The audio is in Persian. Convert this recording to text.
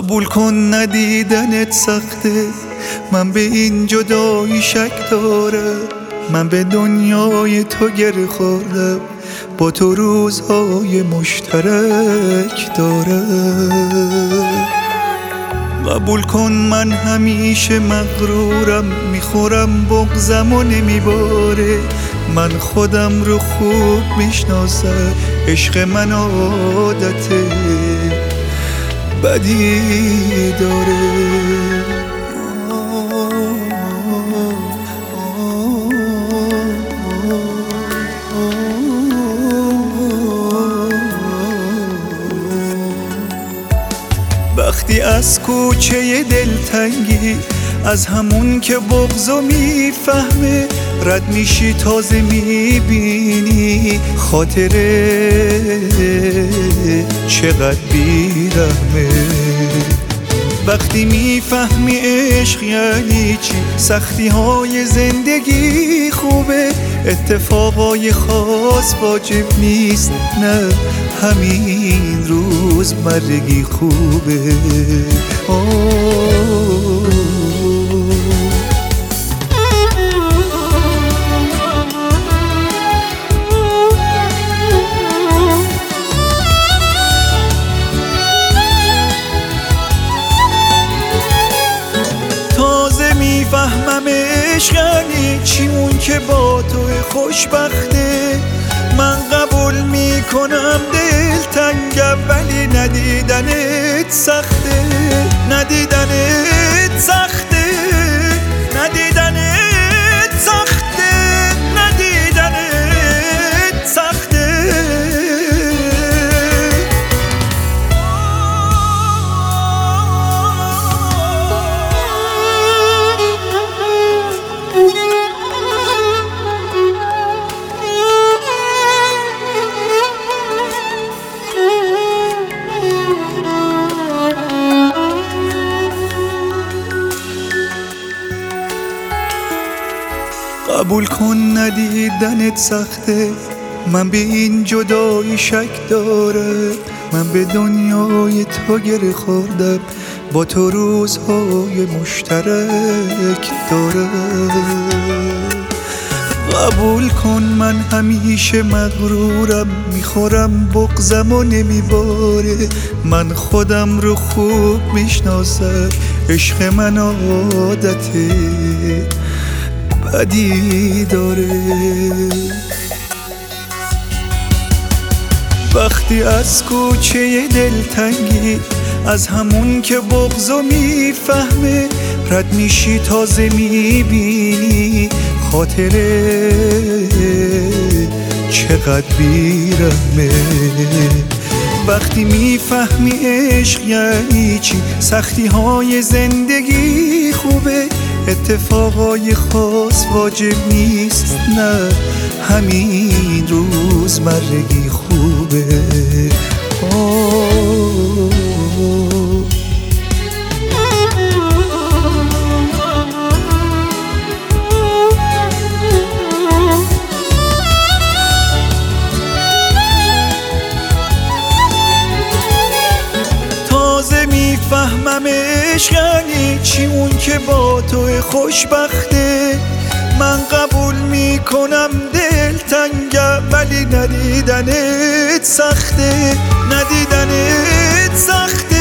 قبول کن ندیدنت سخته، من به این جدایی شک دارم. من به دنیای تو گره خوردم، با تو روزهای مشترک دارم. قبول کن من همیشه مغرورم، میخورم بغضم و نمیباره. من خودم رو خوب میشناسم، عشق من عادت بدی داره. وقتی از کوچه دلتنگی، از همون که بغضو میفهمه رد میشی، تازه میبینی خاطره چقدر بیرحمه. وقتی میفهمی عشق یعنی چی، سختی های زندگی خوبه، اتفاقای خاص واجب نیست، نه همین روزمرگی خوبه. تازه میفهمم عشق یعنی چی، اون که با تو خوشبخته. من قبول میکنم دلتنگم، ولی ندیدنت سخته. ندیدنت سخته، ندیدنت سخته، ندیدنت سخته. قبول کن ندیدنت سخته، من به این جدایی شک دارم. من به دنیای تو گره خوردم، با تو روزهای مشترک دارم. قبول کن من همیشه مغرورم، میخورم بغضم و نمیباره. من خودم رو خوب میشناسم، عشق من عادته بدی داره. وقتی از کوچه دلتنگی، از همون که بغضو میفهمه رد میشی، تازه میبینی خاطره چقدر بیرحمه. وقتی میفهمی عشق یعنی چی، سختی های زندگی خوبه، اتفاقای خاص واجب نیست، نه همین روزمرگی خوبه. تازه میفهمم عشق یعنی چی، اون که با تو خوشبخته. من قبول میکنم دلتنگم، ولی ندیدنت سخته. ندیدنت سخته.